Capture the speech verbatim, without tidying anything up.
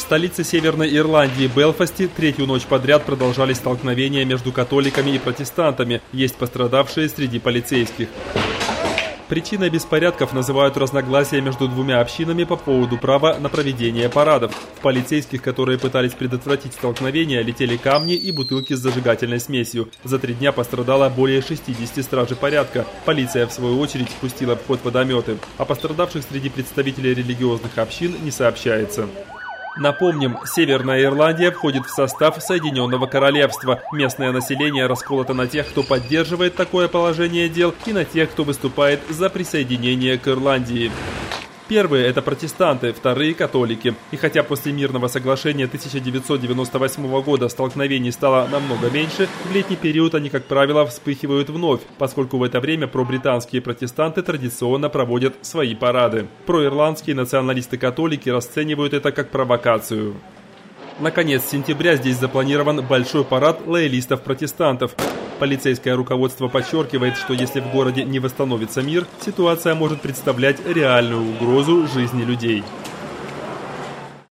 столице Северной Ирландии Белфасте третью ночь подряд продолжались столкновения между католиками и протестантами. Есть пострадавшие среди полицейских. Причиной беспорядков называют разногласия между двумя общинами по поводу права на проведение парадов. В полицейских, которые пытались предотвратить столкновения, летели камни и бутылки с зажигательной смесью. За три дня пострадало более шестидесяти стражей порядка. Полиция, в свою очередь, спустила в ход водометы. О пострадавших среди представителей религиозных общин не сообщается. Напомним, Северная Ирландия входит в состав Соединенного Королевства. Местное население расколото на тех, кто поддерживает такое положение дел, и на тех, кто выступает за присоединение к Ирландии. Первые – это протестанты, вторые – католики. И хотя после мирного соглашения тысяча девятьсот девяносто восьмого года столкновений стало намного меньше, в летний период они, как правило, вспыхивают вновь, поскольку в это время пробританские протестанты традиционно проводят свои парады. Проирландские националисты-католики расценивают это как провокацию. Наконец, с сентября здесь запланирован большой парад лоялистов-протестантов. Полицейское руководство подчеркивает, что если в городе не восстановится мир, ситуация может представлять реальную угрозу жизни людей.